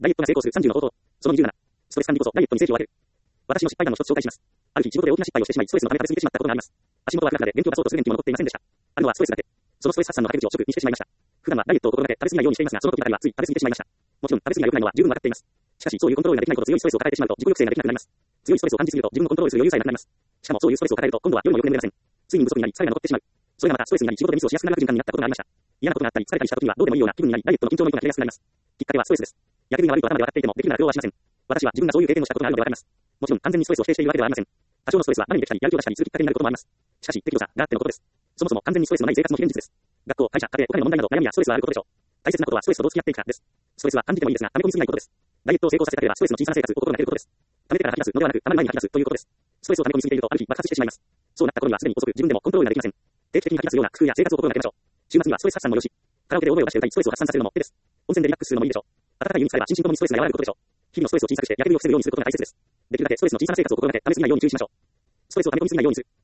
ダイエットが成功する30の方法。その27。ストレス管理こそダイエットに成否を上げる。私の失敗談の一つ紹介します。ある日仕事で大きな失敗をしてしまい、ストレスのため食べ過ぎてしまったことがあります。足元はフラフラで勉強がそうとする電気も残っていませんでした。あるのはストレスだけ。そのストレス発散のはけ口を食にしてしまいました。普段はダイエットを心がけ食べ過ぎないようにしていますが、その時ばかりはつい食べ過ぎてしまいました。もちろん食べ過ぎが良くないのは十分わかっています。しかし、そういうコントロールができないこと、強いストレスを抱えてしまうと自己抑制ができなくなります。強いストレスを感じすぎると自分をコントロールする余裕さえなくなります。しかもそういうストレスを抱えると今度は夜もよく眠れません。睡眠不足になり疲れが残ってしまう。それがまたストレスになり仕事でミスをしやすくなる悪循環になったことがありました。嫌なことがあったり疲れたりした時にはどうでもいいような気分になりダイエットの緊張の糸が切れやすくなります。きっかけはストレスです。やる気が悪いと頭で分かっていてもできるなら苦労はしません。私は自分がそういう経験をしたことがあるのでわかります。もちろん完全にストレスを否定しているわけではありません。多少のストレスは何にできたりやる気を出したりするきっかけになることもあります。しかし適度さがあってのことです。そもそも完全にストレスのない生活も非現実です。学校、会社、家庭、お金の問題など悩みやストレスはあることでしょう。大切なことはストレスとどう付き合っていくかです。ストレスは感じてもいいですが、溜め込みすぎないことです。ダイエットを成功させたければストレスの小さな生活を心がけることです。溜めてから吐き出すのではなく、溜まる前に吐き出すということです。ストレスを溜め込みすぎているとある日爆発してしまいます。そうなった頃にはすでに遅く自分でもコントロールができません。定期的に吐き出すような工夫や生活を心がけましょう。週末にはストレス発散もよし、カラオケで大声を出して歌いストレスを発散させるのも手です。温泉でリラックスするのもいいでしょう。温かい湯に浸かれば心身ともにストレスが和らぐことでしょう。日々のストレスを小さくしてやけどを防ぐようにすることが大切です。できるだけストレスの小さな生活を心がけ、溜めすぎないように注意しましょう。ストレスを溜め込みすぎないようにする。